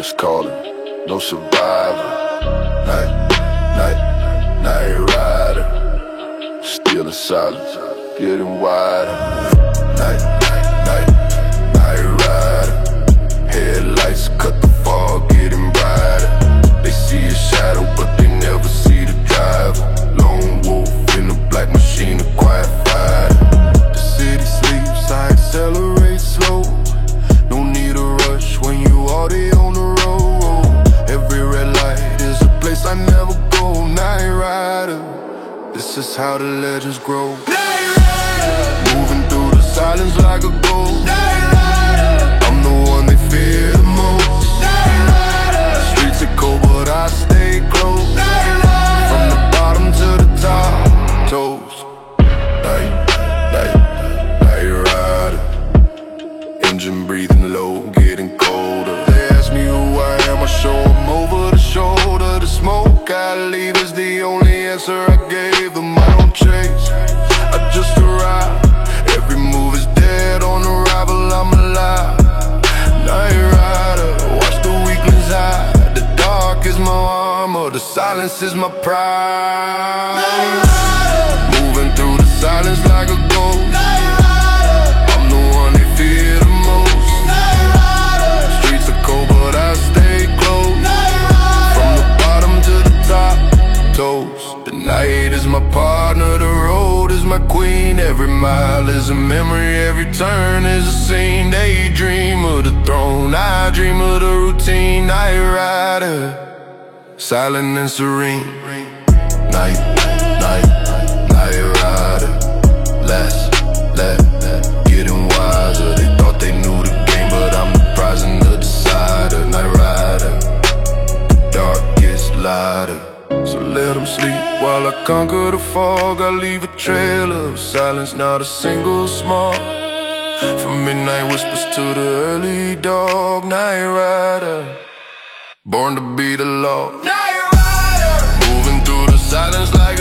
Ghost calling, no survivor. Night rider, still in silence, getting wider. Night rider, headlights cut the fog, getting brighter. They see a shadow, but they never see the driver. Lone wolf in a black machine, a quiet fighter. The city sleeps, I accelerate slow. No need to rush when you already on the road. Every red light is a place I never go. Night rider, this is how the legends grow. Night rider, moving through the silence like a ghost. Night rider, I'm the one they fear the most. Night rider, streets are cold but I stay close. Night rider, from the bottom to the top, toes. Night rider, engine breathing low, getting colder. They ask me who I am, I show them over the shoulder. The smoke I leave is the only answer I gave them. I don't chase, I just arrive. Every move is dead on arrival, I'm alive. Night rider, watch the weaklings hide. The dark is my armor, the silence is my pride. Night rider, moving through the silence like a ghost. Night rider, I'm the one they fear the most. Night rider, streets are cold but I stay close. Night rider, from the bottom to the top, toes. The night is my partner, the road is my queen. Every mile is a memory, every turn is a scene. Daydream of the throne, I dream of the routine. Night rider, silent and serene. Night rider, last, getting wiser. They thought they knew the game, but I'm the prize and the decider. Night rider, dark gets lighter. So let them sleep while I conquer the fog. I leave a trail of silence, not a single small. From midnight whispers to the early dog. Night rider, born to be the law. Night rider, moving through the silence like